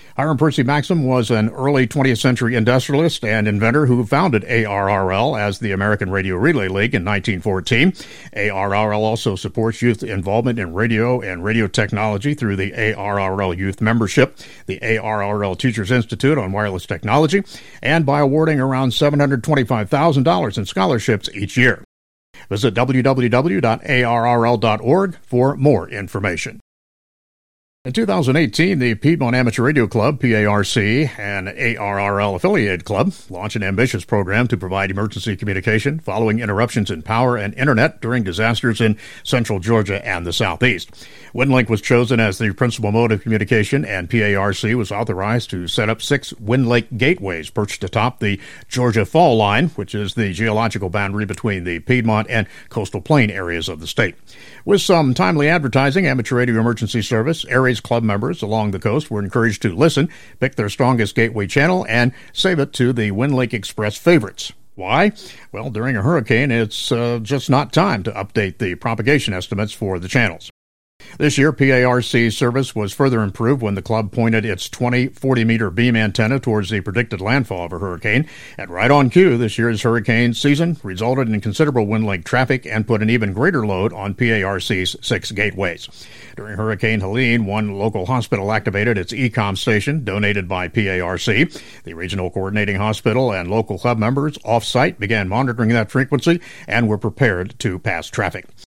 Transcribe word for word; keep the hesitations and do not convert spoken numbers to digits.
Hiram Percy Maxim was an early twentieth century industrialist and inventor who founded A R R L as the American Radio Relay League in nineteen fourteen. A R R L also supports youth involvement in radio and radio technology through the A R R L Youth Membership, the A R R L Teachers Institute on Wireless Technology, and by awarding around seven hundred twenty-five thousand dollars in scholarships each year. Visit w w w dot a r r l dot org for more information. In two thousand eighteen, the Piedmont Amateur Radio Club, P A R C, and A R R L Affiliated Club launched an ambitious program to provide emergency communication following interruptions in power and internet during disasters in central Georgia and the southeast. WinLink was chosen as the principal mode of communication, and P A R C was authorized to set up six WinLink gateways perched atop the Georgia Fall Line, which is the geological boundary between the Piedmont and coastal plain areas of the state. With some timely advertising, Amateur Radio Emergency Service, Aries Club members along the coast were encouraged to listen, pick their strongest gateway channel, and save it to the WinLink Express favorites. Why? Well, during a hurricane, it's uh, just not time to update the propagation estimates for the channels. This year, P A R C service was further improved when the club pointed its twenty forty-meter beam antenna towards the predicted landfall of a hurricane. And right on cue, this year's hurricane season resulted in considerable WinLink traffic and put an even greater load on P A R C's six gateways. During Hurricane Helene, one local hospital activated its E COM station, donated by P A R C. The regional coordinating hospital and local club members off-site began monitoring that frequency and were prepared to pass traffic.